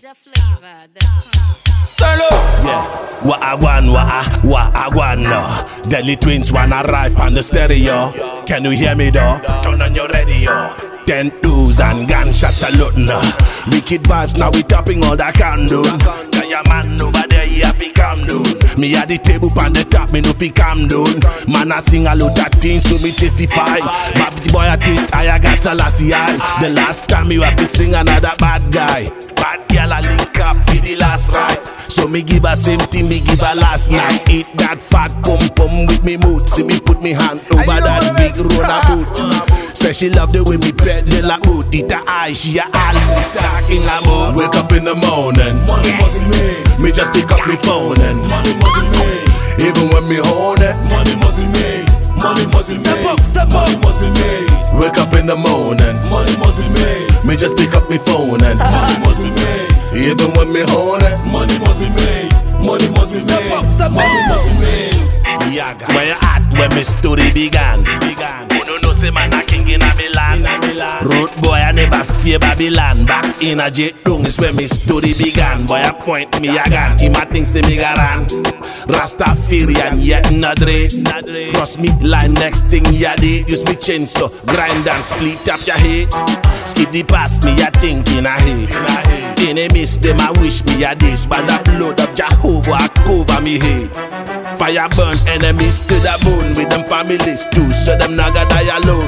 Ninja Flavor. Yeah, what I want, no. Deadly Twins wanna arrive on the stereo. Can you hear me though? Turn on your radio. 10 do's and gunshots a lot now. Wicked vibes now we tapping all that can do. Tell your man over there he have to calm down. Me at the table pan the top, me no fi calm down. Man I sing a lot of things so me testify. But the boy I taste I got Selassie I. The last time you have to sing another bad guy. Bad girl I link up with the last ride. So me give her same thing me give her last night. Eat that fat pum pum with me mood. See me put me hand over that big Rona boot. Say she love the way me pedal a boot. Eat her eye, she a always talking about. Wake up in the morning, money wasn't me. Me just pick up me phone and money wasn't me. Even when me hold it, money wasn't me. Money wasn't me. Step up, money wasn't me. Wake up in the morning, money wasn't me. Me just pick up me phone and money wasn't me. Even when me hold it, money wasn't me. Money wasn't me. Step up, money wasn't me. Where you at when me story began? Who don't know say man a king in a Milan? Road boy I never fear Babylon. Back in a jet dung is when me story began. Boy I point me a gun, him a thinks the me garan. Rastafarian yet not dread. Cross me line next thing ya did. Use me chainsaw, grind and split up your head. Skip the past me a thinking I hate. Enemies them a wish me a dish. But the blood of Jehovah cover me head. Fire burn enemies to the bone with them families too, so them not gonna die alone.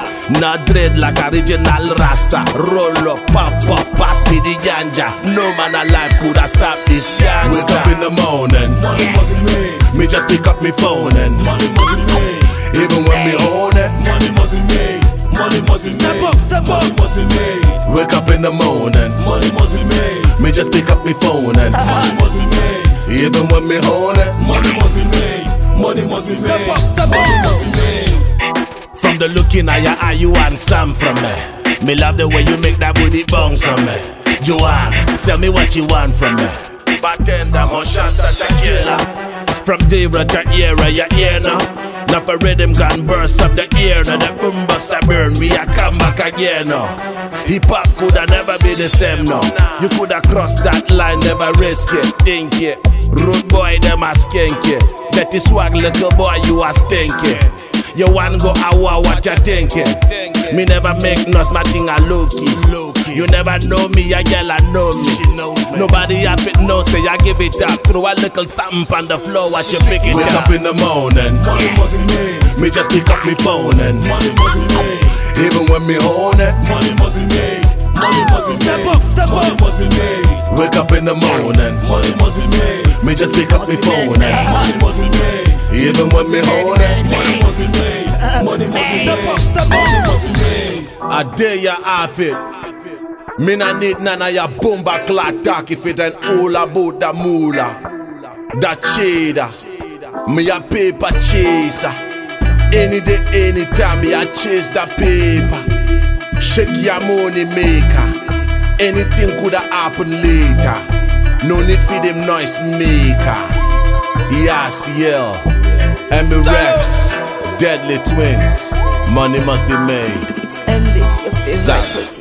Not dread like original Rasta. Roll up, puff, pass me the ganja. No man alive could have stopped this gangsta. Wake up in the morning, money wasn't me. Me just pick up me phone and money wasn't me. Even when me own it, money wasn't me. Money wasn't me. Step up, money wasn't me. Wake up in the morning, money wasn't me. Me just pick up me phone and money wasn't me. Even when me hold it, money wasn't me. Money must be made. Step up, money must be made. From the looking at your eye, you want some from me. Me love the way you make that booty bounce on me. Joanne, tell me what you want from me. Bartender, Moshanta, tequila. From zero to era, you hear now. Now for rhythm gun burst up the ear. Now the boombox I burn, we a come back again now. Hip hop coulda never be the same now. You coulda crossed that line, never risk it, think it. Road boy, them a skink it. Betty swag, little boy, you a stinky. You want go awa, what you thinking? Me never make noise, my thing a low-key. You never know me, a girl I know me. Nobody have it know, say I give it up. Throw a little something on the floor, watch you pick it up. Wake up in the morning, money wasn't me. Me just pick up me phone and money wasn't me. Even when me own it, money wasn't me. Money wasn't me. Step up, money wasn't me. Wake up in the morning, money wasn't me. Me just pick up me phone and money wasn't me. Even when me own it, money wasn't me. Money wasn't me. Step up, money wasn't me. I dare ya off it. Me nah need none of your bomba clock talk if it ain't all about the moolah. That cheddar, me a paper chaser. Any day, anytime, me a chase the paper. Shake your money maker. Anything coulda happen later. No need for them noise maker. Yasiel, Emmy Rex, Deadly Twins. Money must be made. It's endless, your favorite.